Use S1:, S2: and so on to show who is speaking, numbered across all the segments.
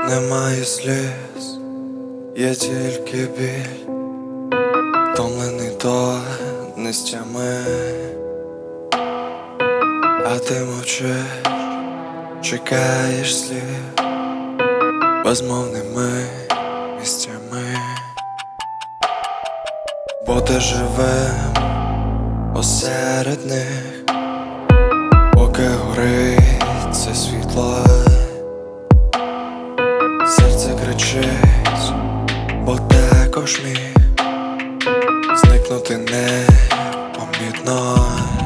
S1: Немає сліз, є тільки біль, втомлений до нестями, а ти мовчиш, чекаєш слів безмовними місцями. Бути живим посеред них, поки горить це світло. Серце кричить, бо також міг зникнути непомітно.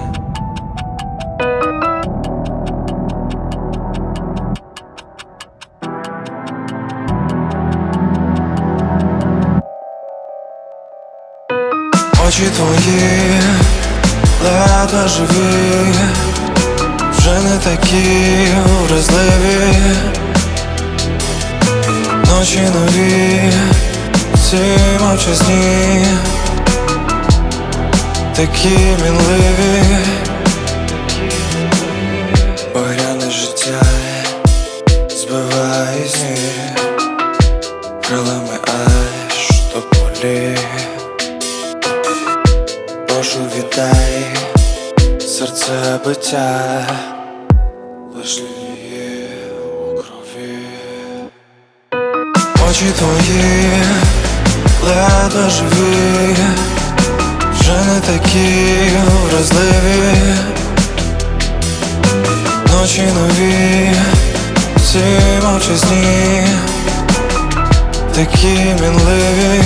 S1: Очі твої ледве живі, вже не такі вразливі. Ночі нові, ці мовчазні, такі мінливі. Багряне життя збиває з ніг крилами аж до полі. Прошу, віддай серце биття, лиш лілії у крові. Очі твої ледве живі, вже не такі вразливі. Ночі нові, ці мовчазні, такі мінливі.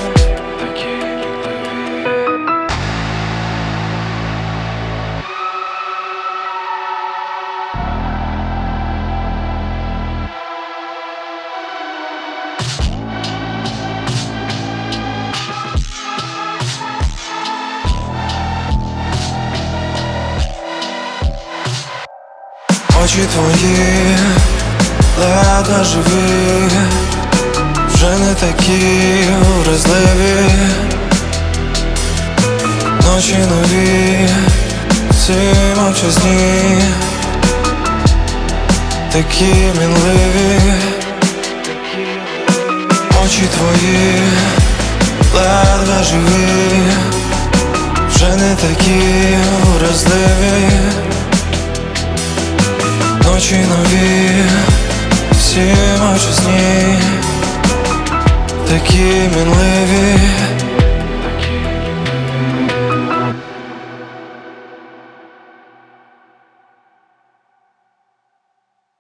S1: Очі твої ледве живі, вже не такі вразливі. Ночі нові, ці мовчазні, такі мінливі. Очі твої ледве живі, вже не такі вразливі. Ночі нові, всі мовчазні, такі мінливі.